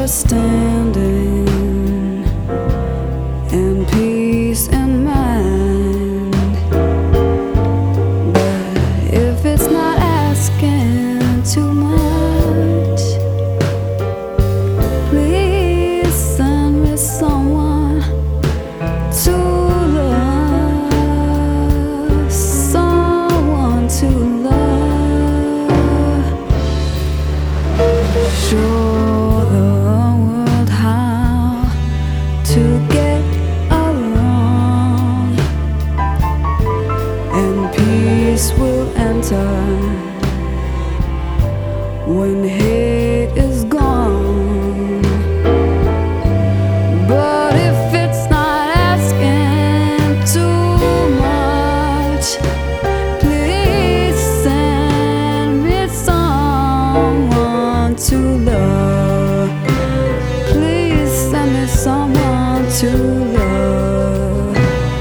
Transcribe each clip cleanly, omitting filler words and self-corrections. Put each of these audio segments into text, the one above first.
understanding and peace in mind. But if it's not asking too much, please send me someone to love, someone to love. Show the world how to get along, and peace will enter when hate is gone. But if it's not asking too much, please send me someone to love. Please send me someone to love.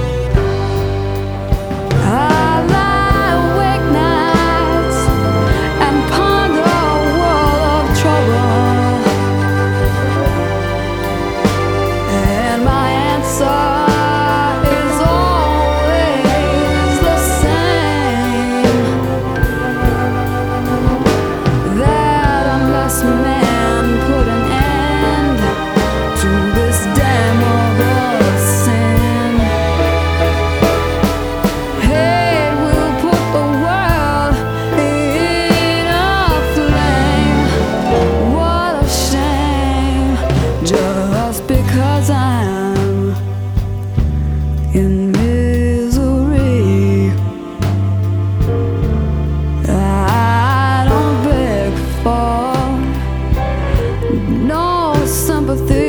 I lie awake nights and ponder a world of trouble, and my answer is always the same: that unless man put an end to this damnable sin, hate will put the world in a flame. What a shame, just because I'm in misery. I don't beg for no sympathy.